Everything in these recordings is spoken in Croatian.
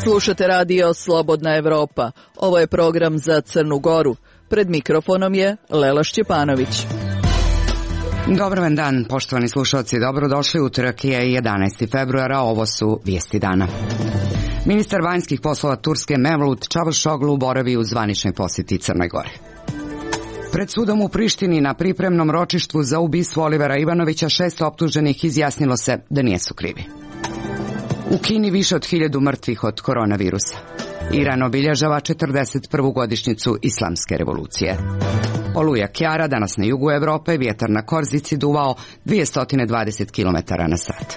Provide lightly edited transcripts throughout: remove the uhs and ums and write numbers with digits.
Slušate radio Slobodna Evropa. Ovo je program za Crnu Goru. Pred mikrofonom je Lela Šćepanović. Dobar vam dan, poštovani slušalci. Dobrodošli, utorak je 11. februara. Ovo su vijesti dana. Ministar vanjskih poslova Turske Mevlut Čavuşoglu boravi u zvaničnoj posjeti Crnoj Gori. Pred sudom u Prištini na pripremnom ročištvu za ubistvo Olivera Ivanovića 6 optuženih izjasnilo se da nisu krivi. U Kini više od 1000 mrtvih od koronavirusa. Iran obilježava 41. godišnjicu Islamske revolucije. Oluja Kjara danas na jugu Evrope, vjetar na Korzici duvao 220 km na sat.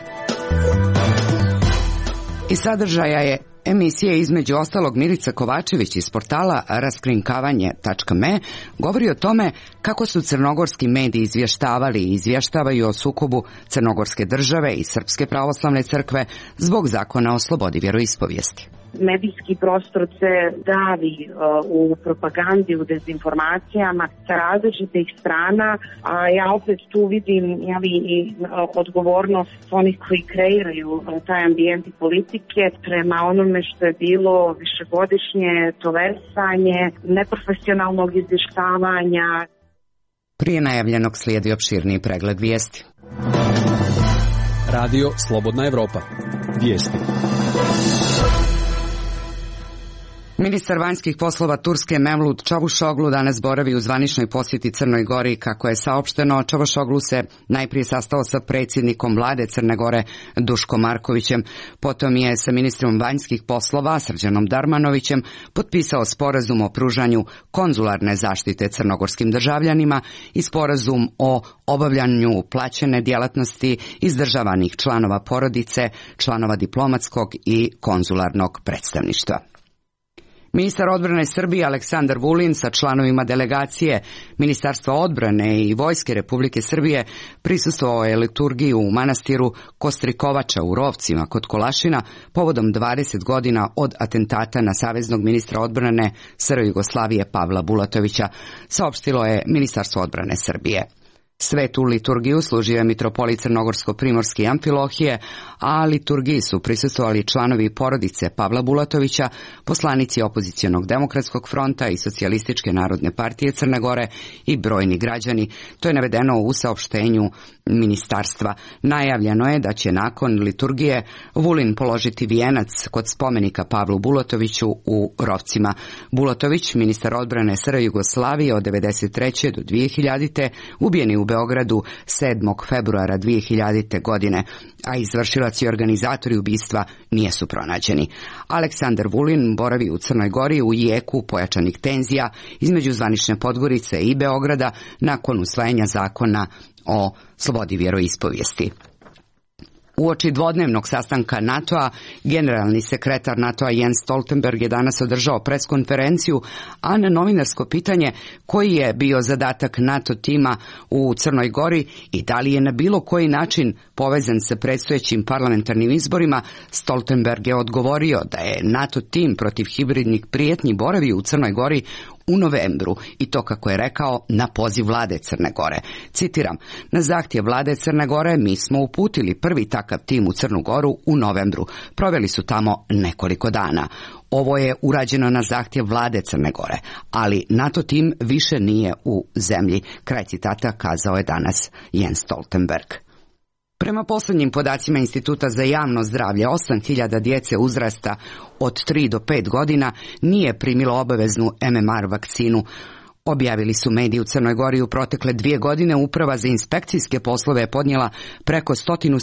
Iz sadržaja je emisije između ostalog Milica Kovačević iz portala raskrinkavanje.me govori o tome kako su crnogorski mediji izvještavali i izvještavaju o sukobu Crnogorske države i Srpske pravoslavne crkve zbog zakona o slobodi vjeroispovijesti. Medijski prostor se davi u propagandi, u dezinformacijama sa različitih strana, a ja opet tu vidim i odgovornost onih koji kreiraju taj ambijent i politike prema onome što je bilo višegodišnje tolerisanje, neprofesionalnog izvještavanja. Prije najavljenog slijedi opširniji pregled vijesti. Radio Slobodna Evropa. Vijesti. Ministar vanjskih poslova Turske Mevlut Čavuşoglu danas boravi u zvaničnoj posjeti Crnoj Gori. Kako je saopšteno, Čavuşoglu se najprije sastao sa predsjednikom vlade Crne Gore Duškom Markovićem, potom je sa ministrom vanjskih poslova Srđanom Darmanovićem potpisao sporazum o pružanju konzularne zaštite crnogorskim državljanima i sporazum o obavljanju plaćene djelatnosti izdržavanih članova porodice, članova diplomatskog i konzularnog predstavništva. Ministar odbrane Srbije Aleksandar Vulin sa članovima delegacije Ministarstva odbrane i Vojske Republike Srbije prisustvovao je liturgiji u manastiru Kostrikovača u Rovcima kod Kolašina povodom 20 godina od atentata na saveznog ministra odbrane SR Jugoslavije Pavla Bulatovića, saopštilo je Ministarstvo odbrane Srbije. Svetu liturgiju služio je mitropolit Crnogorsko-primorski Amfilohije, a liturgiji su prisustvovali članovi porodice Pavla Bulatovića, poslanici opozicionog demokratskog fronta i Socijalističke narodne partije Crne Gore i brojni građani. To je navedeno u saopštenju ministarstva. Najavljeno je da će nakon liturgije Vulin položiti vijenac kod spomenika Pavlu Bulatoviću u Rovcima. Bulatović, ministar odbrane SR Jugoslavije od 1993. do 2000. ubijeni u Beogradu 7. februara 2000. godine, a izvršilac i organizatori ubistva nisu pronađeni. Aleksandar Vulin boravi u Crnoj Gori u jeku pojačanih tenzija između zvanične Podgorice i Beograda nakon usvajanja zakona o slobodi vjeroispovijesti. Uoči dvodnevnog sastanka NATO-a, generalni sekretar NATO-a Jens Stoltenberg je danas održao preskonferenciju, a na novinarsko pitanje koji je bio zadatak NATO tima u Crnoj Gori i da li je na bilo koji način povezan sa predstojećim parlamentarnim izborima, Stoltenberg je odgovorio da je NATO tim protiv hibridnih prijetnji boravi u Crnoj Gori u novembru i to, kako je rekao, na poziv vlade Crne Gore. Citiram, na zahtjev vlade Crne Gore mi smo uputili prvi takav tim u Crnu Goru u novembru. Proveli su tamo nekoliko dana. Ovo je urađeno na zahtjev vlade Crne Gore, ali NATO tim više nije u zemlji. Kraj citata, kazao je danas Jens Stoltenberg. Prema posljednjim podacima Instituta za javno zdravlje, 8000 djece uzrasta od 3 do 5 godina nije primilo obaveznu MMR vakcinu. Objavili su mediji u Crnoj Gori. U protekle 2 godine Uprava za inspekcijske poslove je podnijela preko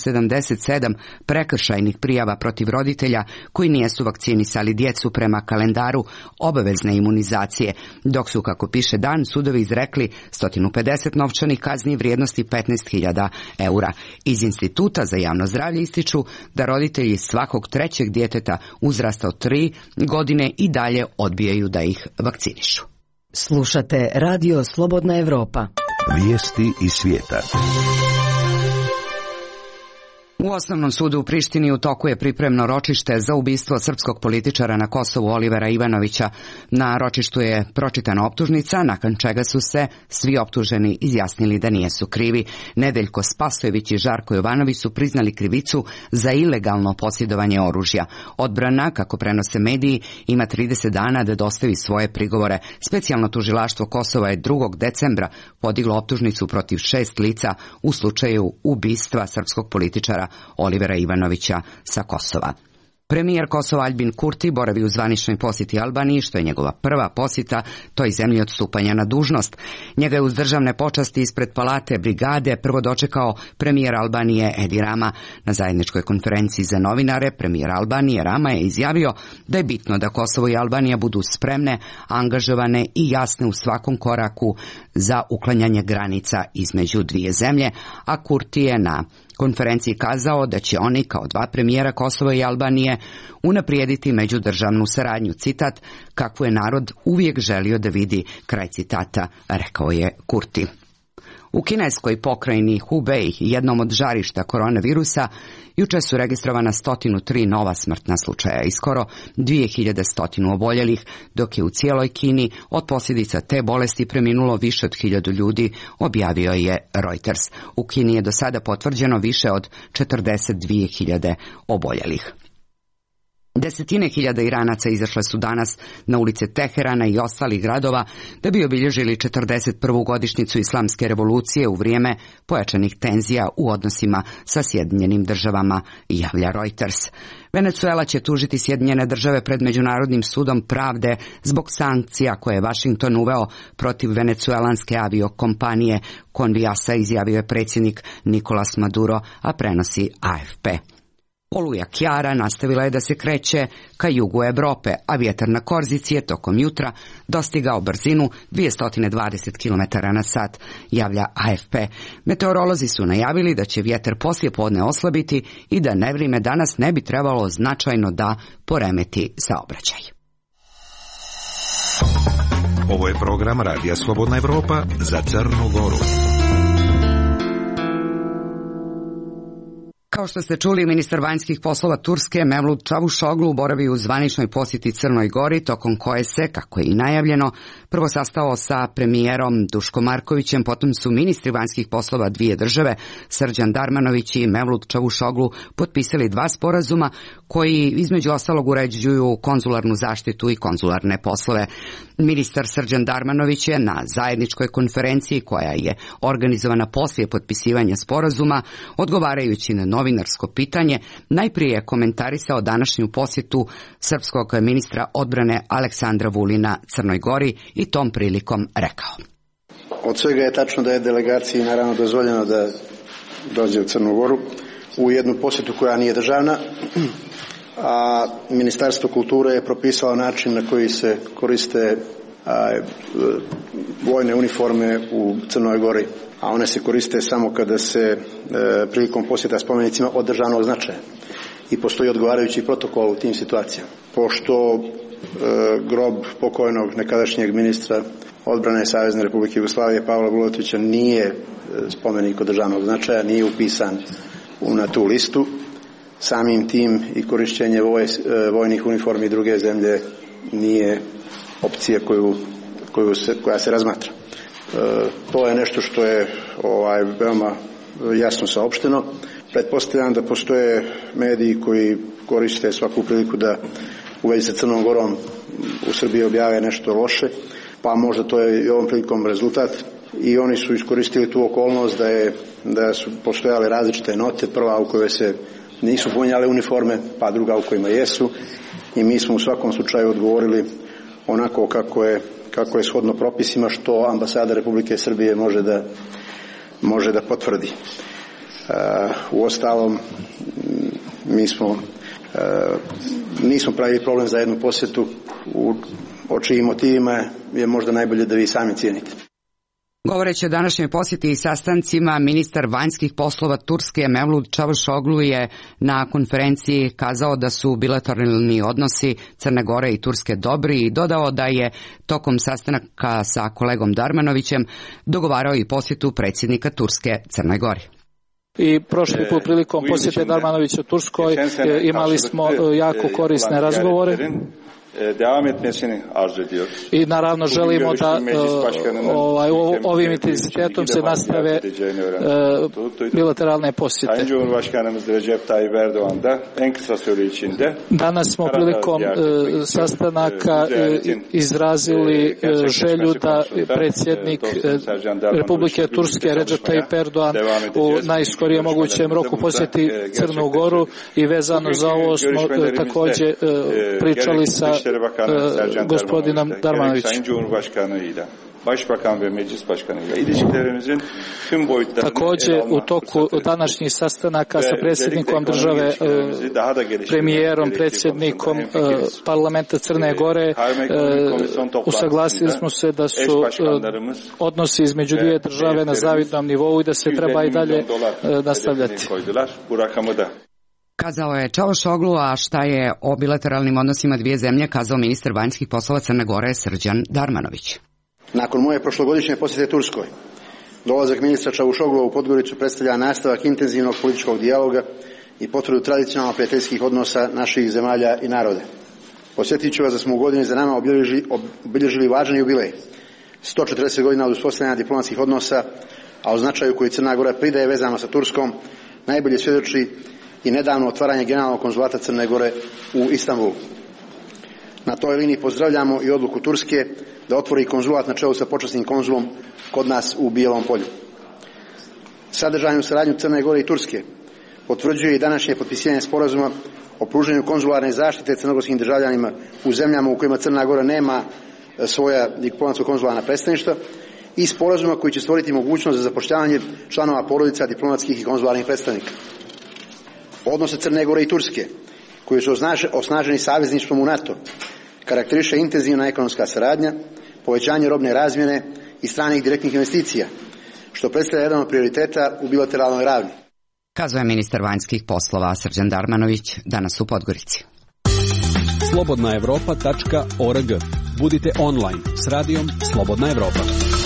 177 prekršajnih prijava protiv roditelja koji nisu vakcinisali djecu prema kalendaru obavezne imunizacije, dok su, kako piše Dan, sudovi izrekli 150 novčanih kazni vrijednosti 15.000 eura. Iz Instituta za javno zdravlje ističu da roditelji svakog 3. djeteta uzrasta od 3 godine i dalje odbijaju da ih vakcinišu. Slušate Radio Slobodna Evropa. Vijesti iz svijeta. U Osnovnom sudu u Prištini u toku je pripremno ročište za ubistvo srpskog političara na Kosovu Olivera Ivanovića. Na ročištu je pročitana optužnica, nakon čega su se svi optuženi izjasnili da nijesu krivi. Nedeljko Spasojević i Žarko Jovanović su priznali krivicu za ilegalno posjedovanje oružja. Odbrana, kako prenose mediji, ima 30 dana da dostavi svoje prigovore. Specijalno tužilaštvo Kosova je 2. decembra podiglo optužnicu protiv 6 lica u slučaju ubistva srpskog političara Olivera Ivanovića sa Kosova. Premijer Kosova Aljbin Kurti boravi u zvaničnoj posjeti Albaniji, što je njegova prva posjeta toj zemlji od stupanja na dužnost. Njega je uz državne počasti ispred palate brigade prvo dočekao premijer Albanije Edi Rama. Na zajedničkoj konferenciji za novinare premijer Albanije Rama je izjavio da je bitno da Kosovo i Albanija budu spremne, angažovane i jasne u svakom koraku za uklanjanje granica između dvije zemlje, a Kurti je na konferenciji kazao da će oni, kao dva premijera Kosova i Albanije, unaprijediti međudržavnu saradnju. Citat, kakvu je narod uvijek želio da vidi, kraj citata, rekao je Kurti. U kineskoj pokrajini Hubei, jednom od žarišta koronavirusa, juče su registrovana 103 nova smrtna slučaja i skoro 2100 oboljelih, dok je u cijeloj Kini od posljedica te bolesti preminulo više od 1000 ljudi, objavio je Reuters. U Kini je do sada potvrđeno više od 42.000 oboljelih. Desetine hiljada Iranaca izašle su danas na ulice Teherana i ostalih gradova da bi obilježili 41. godišnjicu islamske revolucije u vrijeme pojačanih tenzija u odnosima sa Sjedinjenim državama, javlja Reuters. Venezuela će tužiti Sjedinjene države pred Međunarodnim sudom pravde zbog sankcija koje je Washington uveo protiv venecuelanske aviokompanije Conviasa, izjavio je predsjednik Nicolas Maduro, a prenosi AFP. Oluja Kjara nastavila je da se kreće ka jugu Europe, a vjetar na Korzici je tokom jutra dostigao brzinu 220 km/h, javlja AFP. Meteorolozi su najavili da će vjetar poslije podne oslabiti i da nevrijeme danas ne bi trebalo značajno da poremeti saobraćaj. Ovo je program Radija Slobodna Evropa za Crnu Goru. Kao što ste čuli, ministar vanjskih poslova Turske Mevlut Čavuşoglu boravi u zvaničnoj posjeti Crnoj Gori, tokom koje se, kako je i najavljeno, prvo sastao sa premijerom Duško Markovićem, potom su ministri vanjskih poslova dvije države, Srđan Darmanović i Mevlut Čavuşoglu, potpisali 2 sporazuma koji između ostalog uređuju konzularnu zaštitu i konzularne poslove. Ministar Srđan Darmanović je na zajedničkoj konferenciji koja je organizovana poslije potpisivanja sporazuma, odgovarajući na novinarsko pitanje, najprije komentarisao današnju posjetu srpskog ministra odbrane Aleksandra Vulina Crnoj Gori i tom prilikom rekao. Od svega je tačno da je delegaciji naravno dozvoljeno da dođe u Crnu Goru u jednu posjetu koja nije državna, a Ministarstvo kulture je propisalo način na koji se koriste vojne uniforme u Crnoj Gori, a one se koriste samo kada se prilikom posjeta spomenicima od državnog značaja i postoji odgovarajući protokol u tim situacijama. Pošto grob pokojnog nekadašnjeg ministra odbrane Savezne Republike Jugoslavije Pavla Bulatovića nije spomenik od državnog značaja, nije upisan na tu listu, samim tim i korišćenje vojnih uniformi druge zemlje nije opcija koja se razmatra. To je nešto što je veoma jasno saopšteno. Pretpostavljam da postoje mediji koji koriste svaku priliku da u vezi sa Crnom Gorom u Srbiji objave nešto loše, pa možda to je i ovom prilikom rezultat. I oni su iskoristili tu okolnost da su postojale različite note, prva u kojoj se nisu punjale uniforme, pa druga u kojima jesu, i mi smo u svakom slučaju odgovorili onako kako je shodno propisima, što ambasada Republike Srbije može da potvrdi. Uostalom, nismo pravili problem za jednu posjetu o čijim motivima je možda najbolje da vi sami cijenite. Govoreći o današnjoj posjeti i sastancima, ministar vanjskih poslova Turske Mevlut Čavuşoglu je na konferenciji kazao da su bilateralni odnosi Crne Gore i Turske dobri i dodao da je tokom sastanaka sa kolegom Darmanovićem dogovarao i posjetu predsjednika Turske Crnoj Gori. i prošli put prilikom posjete Darmanovića u Turskoj imali smo jako korisne razgovore. Devam etmesini arzu ediyoruz. I naravno želimo da ovim intenzitetom se nastave bilateralne posjete. Sayın Cumhurbaşkanımız Recep Tayyip Erdoğan da en kısa süre içinde danas smo prilikom sastanaka izrazili želju da predsjednik Republike Turske Recep Tayyip Erdoğan u najskorijem mogućem roku posjeti Crnu Goru i vezano za ovo smo također pričali sa gospodinom Darmanovićem. Sayın Cumhurbaşkanıyla, Başbakan ve Meclis Başkanıyla ilişkilerimizin tüm boyutlarını također u toku današnjih sastanaka sa predsjednikom države, premijerom, predsjednikom parlamenta Crne Gore usaglasili smo se da su odnosi između dvije države na zavidnom nivou i da se treba i dalje nastavljati. Kazao je Čavošoglu, a šta je o bilateralnim odnosima dvije zemlje kazao ministar vanjskih poslova Crne Gore Srđan Darmanović. Nakon moje prošlogodišnje posjete Turskoj, dolazak ministra Čavušoglua u Podgoricu predstavlja nastavak intenzivnog političkog dijaloga i potvrdu tradicionalno prijateljskih odnosa naših zemalja i naroda. Posjetit ću vas da smo u godini za nama obilježili važan jubilej, 140 godina od uspostavljanja diplomatskih odnosa, a o značaju koji Crna Gora pridaje vezama sa Turskom najbolje svjedoči i nedavno otvaranje generalnog konzulata Crne Gore u Istanbulu. Na toj liniji pozdravljamo i odluku Turske da otvori konzulat na čelu sa počasnim konzulom kod nas u Bijelom Polju. Sadržajnu saradnju Crne Gore i Turske potvrđuje i današnje potpisivanje sporazuma o pružanju konzularne zaštite crnogorskim državljanima u zemljama u kojima Crna Gora nema svoja diplomatsko-konzularna predstavništva i sporazuma koji će stvoriti mogućnost za zapošljavanje članova porodica diplomatskih i konzularnih predstavnika. Odnose Crne Gore i Turske, koji su osnaženi savezništvom u NATO, karakteriše intenzivna ekonomska saradnja, povećanje robne razmjene i stranih direktnih investicija, što predstavlja jedan od prioriteta u bilateralnoj ravni. Kazao je ministar vanjskih poslova Srđan Darmanović danas u Podgorici. Slobodnaevropa.org. Budite online s radijom Slobodna Evropa.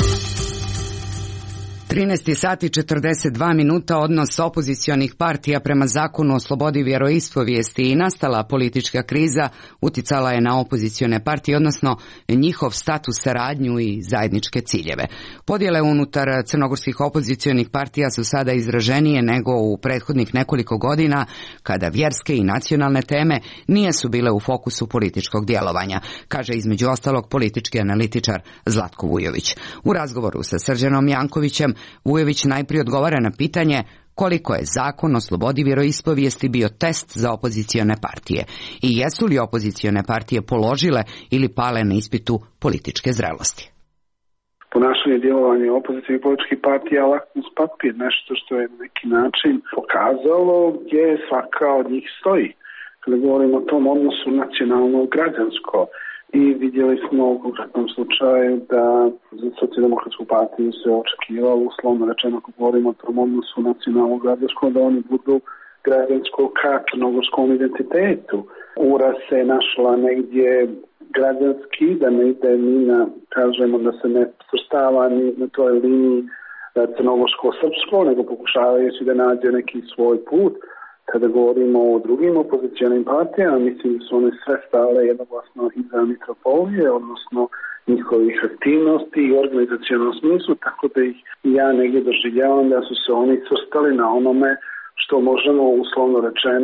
13 sati 42 minuta. Odnos opozicionih partija prema zakonu o slobodi vjeroispovijesti i nastala politička kriza uticala je na opozicione partije, odnosno njihov status, saradnju i zajedničke ciljeve. Podjele unutar crnogorskih opozicionih partija su sada izraženije nego u prethodnih nekoliko godina, kada vjerske i nacionalne teme nisu bile u fokusu političkog djelovanja, kaže između ostalog politički analitičar Zlatko Vujović. U razgovoru sa Srđanom Jankovićem Vujović najprije odgovara na pitanje koliko je zakon o slobodi vjeroispovijesti bio test za opozicione partije i jesu li opozicione partije položile ili pale na ispitu političke zrelosti. Ponašanje djelovanja opozicijnih političkih partija lakmus papir, nešto što je na neki način pokazalo gdje svaka od njih stoji. Kada govorimo o tom odnosu nacionalno-građansko, i vidjeli smo u konkretnom slučaju da za socijaldemokratsku partiju se očekivalo, uslovno rečeno, ako govorimo o tom odnosu nacionalno-građansko, da oni budu građansko ka crnogorskom identitetu. URA se našla negdje građanski, da ne ide ni na, kažemo, da se ne svrstava ni na toj liniji crnogorsko-srpsko, nego pokušavajući da nađe neki svoj put. Kada govorimo o drugim opozicionim partijama, mislim da su one sve stale jednoglasno iza mitropolije, odnosno njihovih aktivnosti i organizacionalnom smislu, tako da ih ja negdje doživljavam da su se oni svrstali na onome što možemo uslovno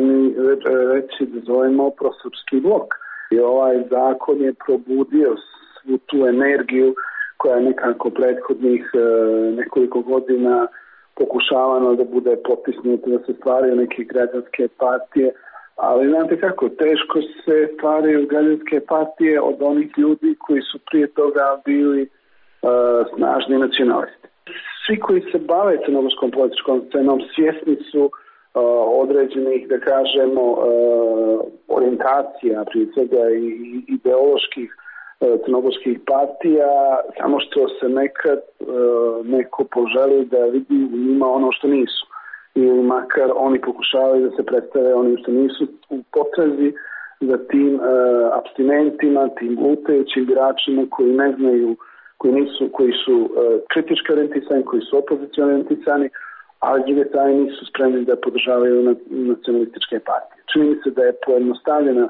reći da zovemo prosrpski blok. I ovaj zakon je probudio svu tu energiju koja je nekako prethodnih nekoliko godina pokušavano da bude potisnuto, da se stvaraju neke građanske partije, ali znate kako, teško se stvaraju građanske partije od onih ljudi koji su prije toga bili snažni nacionalisti. Svi koji se bave crnogorskom političkom scenom svjesni su određenih, da kažemo, orijentacija, prije svega i ideoloških crnogorskih partija, samo što se nekad neko poželi da vidi u njima ono što nisu. Ili makar oni pokušavaju da se predstave onim što nisu u potrazi za tim apstinentima, tim lutajućim biračima koji ne znaju, koji su kritički orijentisani, koji su opozicioni orijentisani, ali s druge strane nisu spremni da podržavaju nacionalističke partije. Čini mi se da je pojednostavljena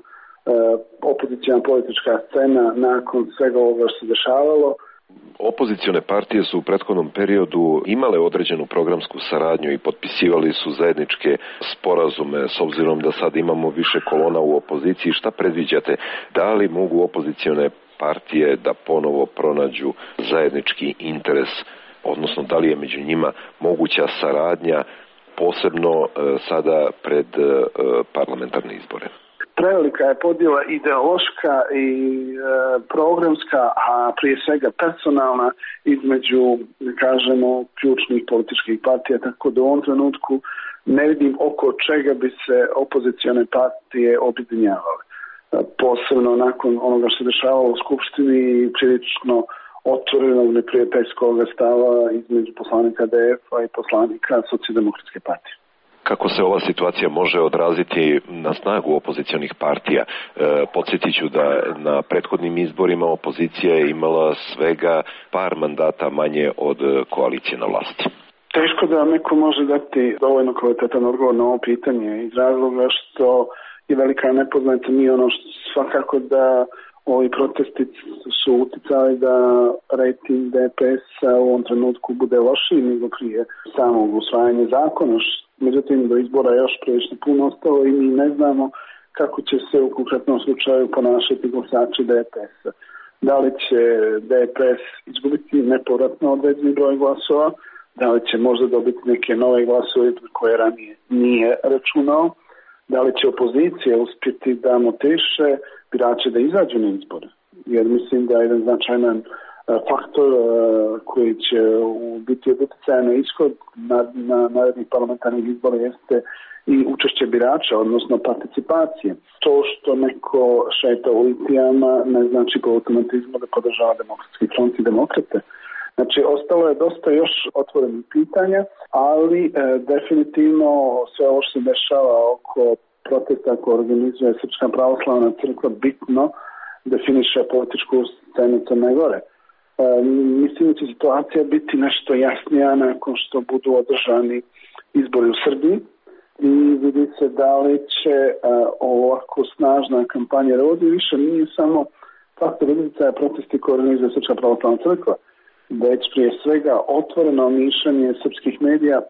opozicijna politička scena nakon svega ovoga što se dešavalo. Opozicione partije su u prethodnom periodu imale određenu programsku saradnju i potpisivali su zajedničke sporazume. S obzirom da sad imamo više kolona u opoziciji, šta predviđate? Da li mogu opozicione partije da ponovo pronađu zajednički interes, odnosno da li je među njima moguća saradnja, posebno sada pred parlamentarne izbore? Prevelika je podjela ideološka i programska, a prije svega personalna između, da kažemo, ključnih političkih partija, tako da u ovom trenutku ne vidim oko čega bi se opozicione partije objedinjavale. Posebno nakon onoga što se dešavalo u Skupštini i prilično otvorenog neprijateljskog stava između poslanika DF-a i poslanika Socijaldemokratske partije. Kako se ova situacija može odraziti na snagu opozicionih partija? Podsjetit ću da na prethodnim izborima opozicija je imala svega par mandata manje od koalicije na vlasti. Teško da neko može dati dovoljno kvalitetan odgovor na ovo pitanje iz razloga što je velika nepoznanica. Mi ono što svakako da ovi protesti su uticali da rating DPS-a u ovom trenutku bude lošiji nego prije samog usvajanja zakona. Međutim, do izbora još prilično puno ostalo i mi ne znamo kako će se u konkretnom slučaju ponašati glasači DPS-a. Da li će DPS izgubiti nepovratno određeni broj glasova, da li će možda dobiti neke nove glasove koje ranije nije računao, da li će opozicija uspjeti da motiše birače da izađu na izbore. Jer mislim da je jedan značajan faktor koji će biti od utjecaja na ishod na narednih parlamentarnih izbora jeste i učešće birača, odnosno participacije. To što neko šeta ulicama ne znači po automatizmu da podržava Demokratski front i demokrate. Znači, ostalo je dosta još otvorenih pitanja, ali definitivno sve ovo što se dešava oko protesta koje organizuje Srpska pravoslavna crkva bitno definiše političku scenu Crne Gore. Mislim da će situacija biti nešto jasnija nakon što budu održani izbori u Srbiji i vidi se da li će ovako snažna kampanja, jer ovdje više nije samo faktor utjecaja protesti koje organizuje Srpska pravoslavna crkva, već prije svega otvoreno mišljenje srpskih medija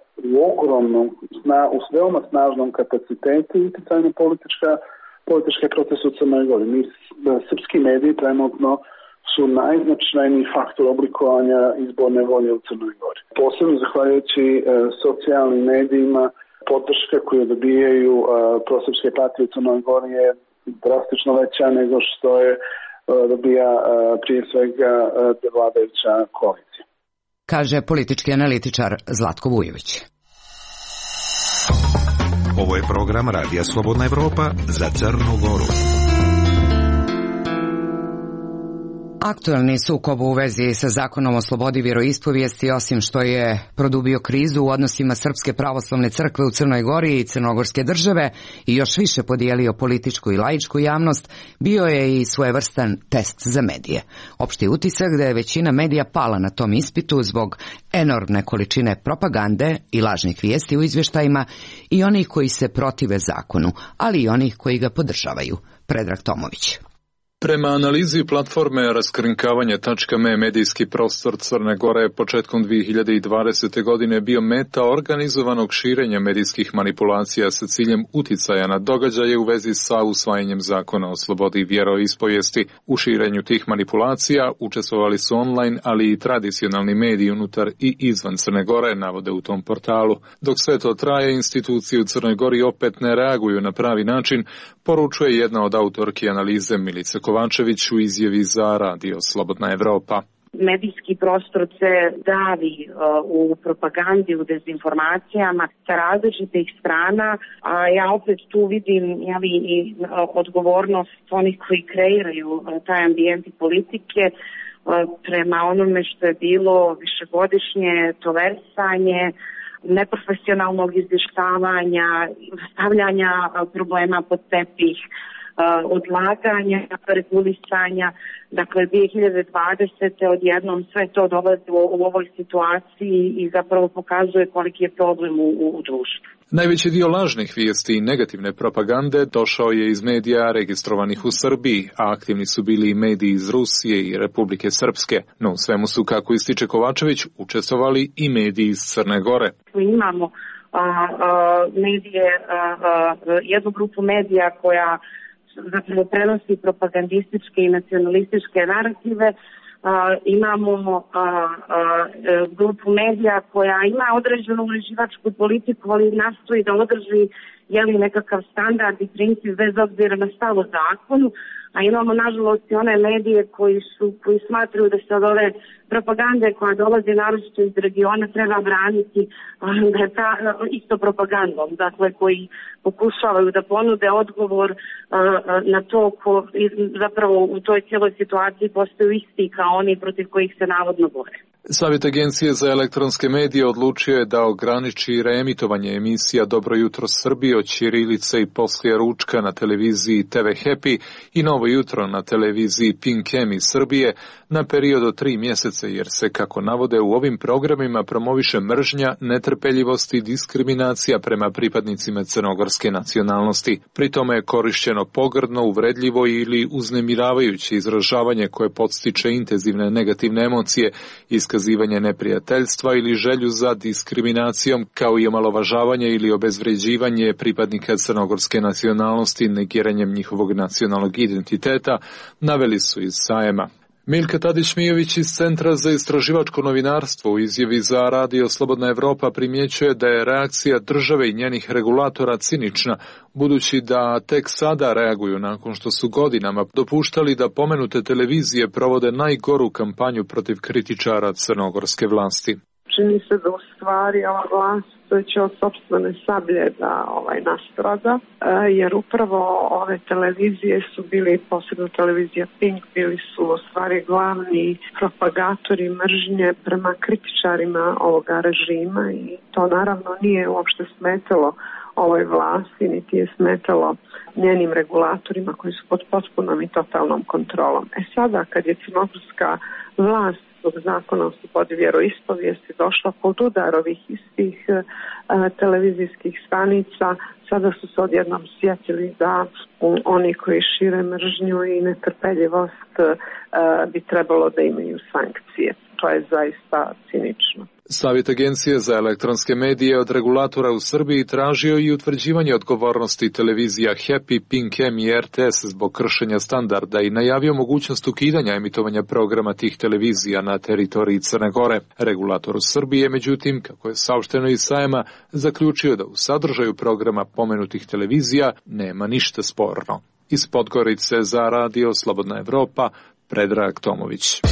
u veoma snažnom kapacitetu utjecajno političke proteste u Crnoj Gori. Srpski mediji trenutno su najznačajniji faktor oblikovanja izborne volje u Crnoj Gori. Posebno zahvaljujući socijalnim medijima, podrška koju dobijaju prosrpske partije u Crnoj Gori je drastično veća nego što je dobija prije svega vladajuća koalicija. Kaže politički analitičar Zlatko Vujović. Ovo je program Radija Slobodna Evropa za Crnu Goru. Aktuelni sukob u vezi sa zakonom o slobodi vjeroispovijesti, osim što je produbio krizu u odnosima Srpske pravoslavne crkve u Crnoj Gori i Crnogorske države i još više podijelio političku i laičku javnost, bio je i svojevrstan test za medije. Opšti utisak da je većina medija pala na tom ispitu zbog enormne količine propagande i lažnih vijesti u izvještajima i onih koji se protive zakonu, ali i onih koji ga podržavaju. Predrag Tomović. Prema analizi platforme raskrinkavanje.me medijski prostor Crne Gore početkom 2020. godine bio meta organizovanog širenja medijskih manipulacija sa ciljem uticaja na događaje u vezi sa usvajanjem zakona o slobodi vjeroispovijesti. U širenju tih manipulacija učestvovali su online, ali i tradicionalni mediji unutar i izvan Crne Gore, navode u tom portalu. Dok sve to traje, institucije u Crnoj Gori opet ne reaguju na pravi način, poručuje jedna od autorki analize Milica Kovačević u izjavi za Radio Slobodna Evropa. Medijski prostor se davi u propagandi, u dezinformacijama sa različitih strana, a ja opet tu vidim i odgovornost onih koji kreiraju taj ambijent i politike prema onome što je bilo višegodišnje tolerisanje, neprofesionalnog izvještavanja, stavljanja problema pod tepih, odlaganja, regulisanja. Dakle, 2020. odjednom sve to dolazi u ovoj situaciji i zapravo pokazuje koliki je problem u društvu. Najveći dio lažnih vijesti i negativne propagande došao je iz medija registrovanih u Srbiji, a aktivni su bili i mediji iz Rusije i Republike Srpske. No u svemu su, kako ističe Kovačević, učestvovali i mediji iz Crne Gore. Imamo medije, jednu grupu medija koja zapravo prenosi propagandističke i nacionalističke narative. Imamo grupu medija koja ima određenu uređivačku politiku, ali nastoji da održi nekakav standard i princip bez obzira na stav o zakonu, a imamo nažalost i one medije koji smatraju da se od ove propagande koja dolazi naročito iz regiona treba braniti isto propagandom, dakle koji pokušavaju da ponude odgovor na to ko zapravo u toj cijeloj situaciji postaju isti kao oni protiv kojih se navodno bore. Savjet Agencije za elektronske medije odlučio je da ograniči reemitovanje emisija Dobro jutro Srbije od ćirilice i poslije ručka na televiziji TV Happy i Novo jutro na televiziji Pink M iz Srbije na period od 3 mjeseca, jer se, kako navode, u ovim programima promoviše mržnja, netrpeljivost i diskriminacija prema pripadnicima crnogorske nacionalnosti. Pri tome je korišćeno pogrdno, uvredljivo ili uznemiravajuće izražavanje koje podstiče intenzivne negativne emocije, iskazivanje neprijateljstva ili želju za diskriminacijom, kao i omalovažavanje ili obezvređivanje pripadnika crnogorske nacionalnosti negiranjem njihovog nacionalnog identiteta, naveli su iz sajma. Milka Tadić-Mijović iz Centra za istraživačko novinarstvo u izjavi za Radio Slobodna Evropa primjećuje da je reakcija države i njenih regulatora cinična, budući da tek sada reaguju nakon što su godinama dopuštali da pomenute televizije provode najgoru kampanju protiv kritičara crnogorske vlasti. Čini se da u stvari ova vlast će od sopstvene sablje da nastrada, jer upravo ove televizije su bili, posebno televizija Pink, bili su u stvari glavni propagatori mržnje prema kritičarima ovoga režima i to naravno nije uopšte smetalo ovoj vlasti, niti je smetalo njenim regulatorima koji su pod potpunom i totalnom kontrolom. Sada kad je crnogorska vlast zbog zakona o slobodi vjeroispovijesti došla pod udar ovih istih televizijskih stanica, sada su se odjednom sjetili da oni koji šire mržnju i netrpeljivost bi trebalo da imaju sankcije. To je zaista cinično. Savjet Agencije za elektronske medije od regulatora u Srbiji tražio i utvrđivanje odgovornosti televizija Happy, Pink M i RTS zbog kršenja standarda i najavio mogućnost ukidanja emitovanja programa tih televizija na teritoriji Crne Gore. Regulator u Srbiji je, međutim, kako je saopšteno iz sajma, zaključio da u sadržaju programa pomenutih televizija nema ništa sporno. Iz Podgorice za Radio Slobodna Evropa, Predrag Tomović.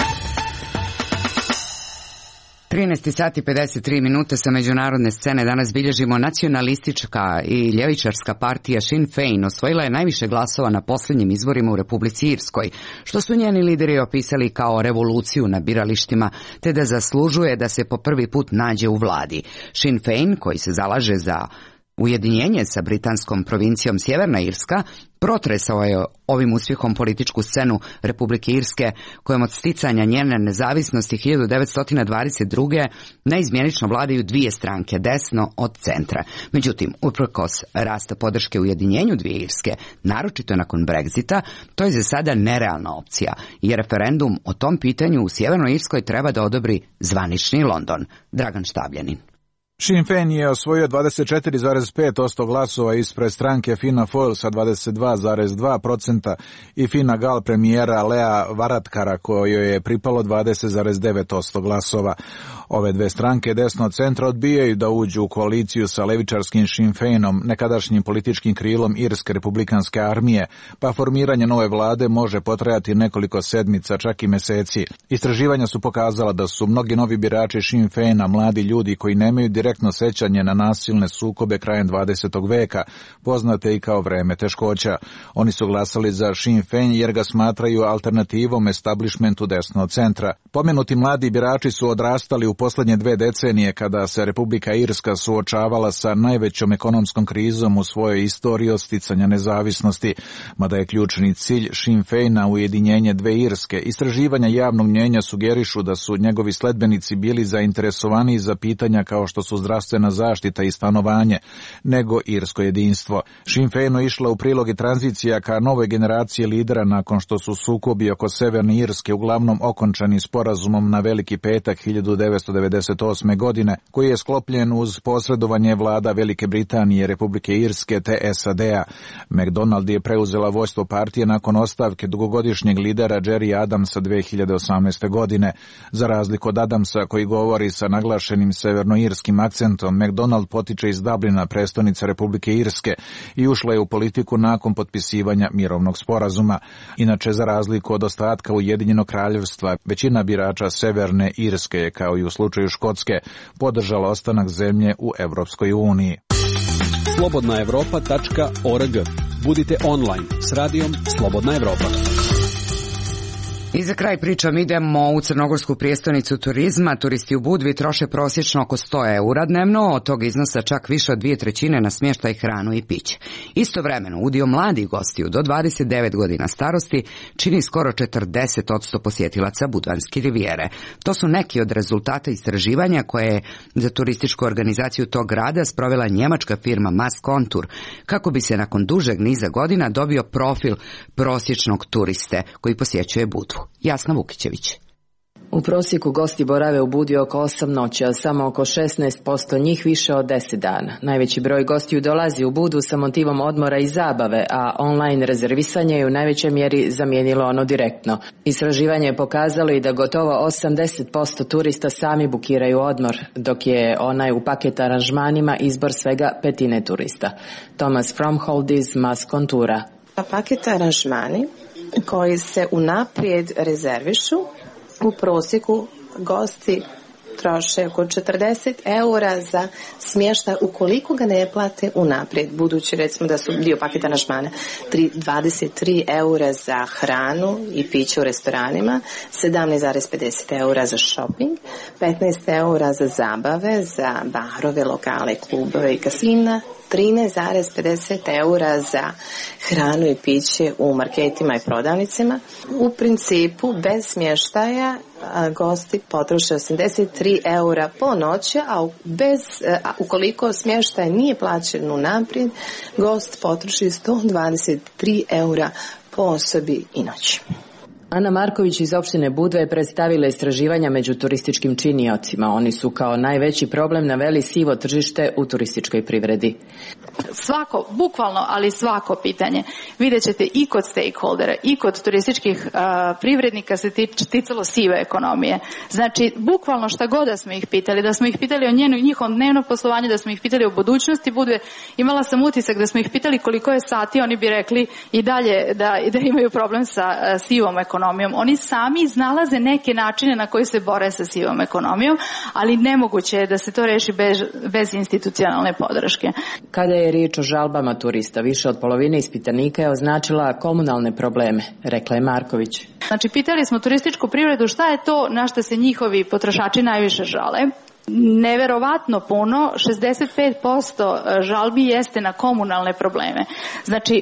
13 sati 53 minute sa međunarodne scene danas bilježimo. Nacionalistička i ljevičarska partija Sinn Féin osvojila je najviše glasova na posljednjim izborima u Republici Irskoj, što su njeni lideri opisali kao revoluciju na biralištima, te da zaslužuje da se po prvi put nađe u vladi. Sinn Féin, koji se zalaže za ujedinjenje sa britanskom provincijom Sjeverna Irska, protresao je ovim uspjehom političku scenu Republike Irske, kojom od sticanja njene nezavisnosti 1922. neizmjenično vladaju dvije stranke, desno od centra. Međutim, uprkos rasta podrške ujedinjenju dvije Irske, naročito nakon Brexita, to je za sada nerealna opcija i referendum o tom pitanju u Sjevernoj Irskoj treba da odobri zvanični London. Dragan Štabljanin. Sinn Féin je osvojio 24,5% glasova ispred stranke Fianna Fáil sa 22,2% i Fine Gael premijera Lea Varadkara kojoj je pripalo 20,9% glasova. Ove dve stranke desno centra odbijaju da uđu u koaliciju sa levičarskim Sinn Féinom, nekadašnjim političkim krilom Irske republikanske armije, pa formiranje nove vlade može potrajati nekoliko sedmica, čak i meseci. Istraživanja su pokazala da su mnogi novi birači Sinn Féina mladi ljudi koji nemaju direktnu direktno sećanje na nasilne sukobe krajem 20. veka, poznate i kao vreme teškoća. Oni su glasali za Sinn Féin jer ga smatraju alternativom establishmentu desnog centra. Pomenuti mladi birači su odrastali u posljednje 2 decenije kada se Republika Irska suočavala sa najvećom ekonomskom krizom u svojoj istoriji od sticanja nezavisnosti, mada je ključni cilj Sinn Féina ujedinjenje 2 Irske. Istraživanja javnog mnjenja sugerišu da su njegovi sledbenici bili zainteresovaniji za pitanja kao što su zdravstvena zaštita i stanovanje, nego irsko jedinstvo. Sinn Féinu išla u prilog i tranzicija ka novoj generaciji lidera nakon što su sukobi oko Severne Irske uglavnom okončani sporazumom na Veliki petak 1998. godine, koji je sklopljen uz posredovanje vlada Velike Britanije, Republike Irske te SAD-a. McDonald je preuzela vođstvo partije nakon ostavke dugogodišnjeg lidera Jerry Adamsa 2018. godine. Za razliku od Adamsa, koji govori sa naglašenim severnoirskim akcentom, McDonald potiče iz Dublina, prestonice Republike Irske, i ušla je u politiku nakon potpisivanja mirovnog sporazuma. Inače, za razliku od ostatka Ujedinjenog kraljevstva, većina birača Severne Irske je, kao i u slučaju Škotske, podržala ostanak zemlje u Evropskoj uniji. Slobodnaevropa.org. Budite online s radijom Slobodna Evropa. I za kraj pričam idemo u crnogorsku prijestolnicu turizma. Turisti u Budvi troše prosječno oko 100 eura dnevno, od tog iznosa čak više od 2/3 na smještaj, hranu i piće. Istovremeno, udio mladih gostiju do 29 godina starosti čini skoro 40% posjetilaca Budvanske rivijere. To su neki od rezultata istraživanja koje je za turističku organizaciju tog grada sprovela njemačka firma Maskontur, kako bi se nakon dužeg niza godina dobio profil prosječnog turiste koji posjećuje Budvu. Jasna Vukićević. U prosjeku gosti borave u Budvi oko 8 noći, a samo oko 16% njih više od 10 dana. Najveći broj gostiju dolazi u Budvu sa motivom odmora i zabave, a online rezervisanje je u najvećoj mjeri zamijenilo ono direktno. Istraživanje je pokazalo i da gotovo 80% turista sami bukiraju odmor, dok je onaj u paket aranžmanima izbor svega 1/5 turista. Thomas Fromhold iz Maskontura. Paket aranžmani koji se unaprijed rezervišu, u prosjeku gosti troše oko 40 eura za smještaj ukoliko ga ne plate unaprijed, budući recimo da su dio paketa aranžmana 23 eura za hranu i piće u restoranima, 17,50 eura za shopping, 15 eura za zabave, za barove, lokale, klubove i kasina, 13,50 eura za hranu i piće u marketima i prodavnicima. U principu, bez smještaja, gosti potroše 83 eura po noći, a ukoliko smještaj nije plaćen unaprijed, gost potroši 123 eura po osobi i noći. Ana Marković iz opštine Budva je predstavila istraživanja među turističkim činiocima. Oni su kao najveći problem naveli sivo tržište u turističkoj privredi. Svako, bukvalno, ali svako pitanje vidjet ćete i kod stakeholdera i kod turističkih privrednika se ticalo sive ekonomije. Znači, bukvalno šta god da smo ih pitali, da smo ih pitali o njihovom dnevnom poslovanju, da smo ih pitali o budućnosti Budve, imala sam utisak da smo ih pitali koliko je sati, oni bi rekli i dalje da imaju problem sa sivom ekonomijom. Oni sami iznalaze neke načine na koji se bore sa sivom ekonomijom, ali nemoguće je da se to reši bez institucionalne podrške. Kada je riječ o žalbama turista, više od polovine ispitanika je označila komunalne probleme, rekla je Marković. Znači, pitali smo turističku privredu šta je to na što se njihovi potrošači najviše žale. Neverovatno puno, 65% žalbi jeste na komunalne probleme. Znači,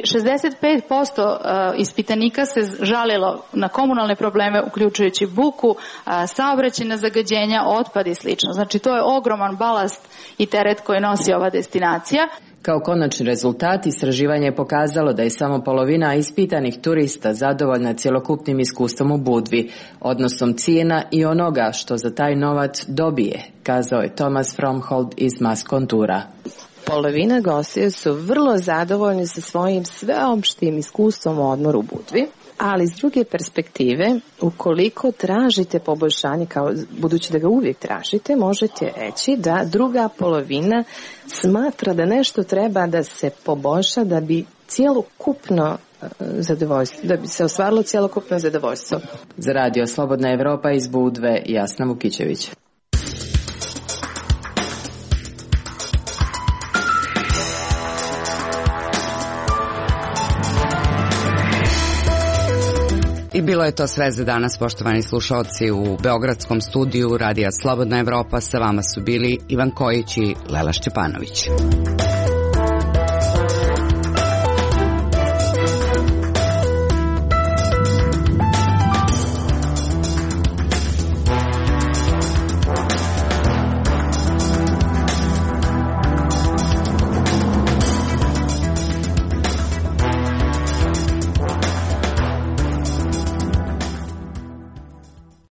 65% ispitanika se žalilo na komunalne probleme, uključujući buku, saobraćajna zagađenja, otpad i slično. Znači, to je ogroman balast i teret koji nosi ova destinacija. Kao konačni rezultat, istraživanje je pokazalo da je samo polovina ispitanih turista zadovoljna cjelokupnim iskustvom u Budvi, odnosom cijena i onoga što za taj novac dobije, kazao je Thomas Fromhold iz Maskontura. Polovina gostiju su vrlo zadovoljni sa svojim sveopštim iskustvom u odmoru u Budvi. Ali s druge perspektive, ukoliko tražite poboljšanje, budući da ga uvijek tražite, možete reći da druga polovina smatra da nešto treba da se poboljša da bi cjelokupno zadovoljstvo, da bi se ostvarilo cjelokupno zadovoljstvo. Za Radio Slobodna Evropa iz Budve, Jasna Vukićević. bilo je to sve za danas, poštovani slušalci. U beogradskom studiju Radija Slobodna Evropa sa vama su bili Ivan Kojić i Lela Šćepanović.